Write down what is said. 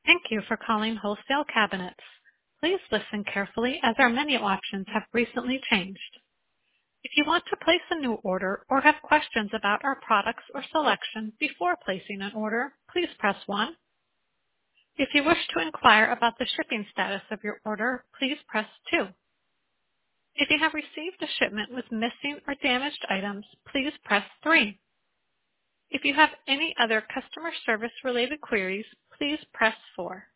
Thank you for calling Wholesale Cabinets. Please listen carefully as our menu options have recently changed. If you want to place a new order or have questions about our products or selection before placing an order, please press 1. If you wish to inquire about the shipping status of your order, please press 2. If you have received a shipment with missing or damaged items, please press 3. If you have any other customer service related queries, please press 4.